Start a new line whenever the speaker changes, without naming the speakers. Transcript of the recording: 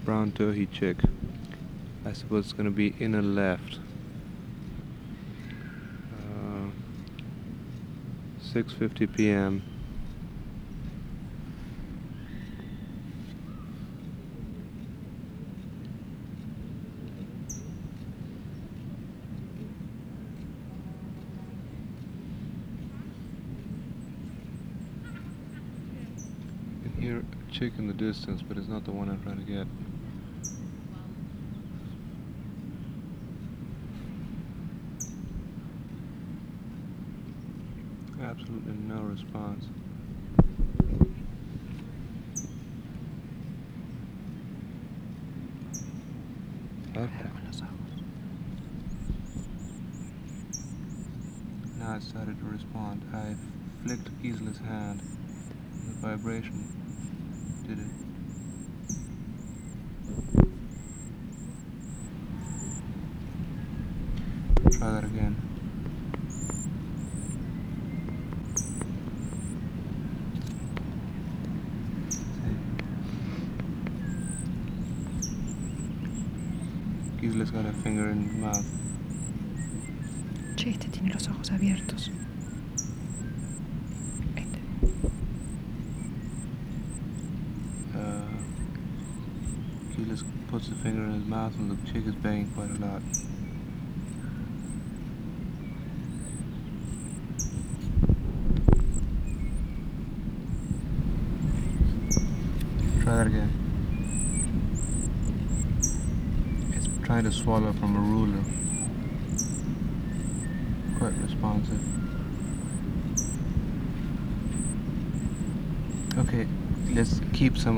brown turkey chick. I suppose it's gonna be inner left. 6:50 p.m. I can hear a chick in the distance, but it's not the one I'm trying to get. Absolutely no response. Now it started to respond. I flicked Gisla's hand. The vibration did it. Try that again. Gisla's got her finger in her mouth.
Che, este tiene los ojos abiertos. Este.
Gilas puts the finger in his mouth and the chick is banging quite a lot. Try that again. It's trying to swallow from a ruler. Quite responsive. Okay, let's keep some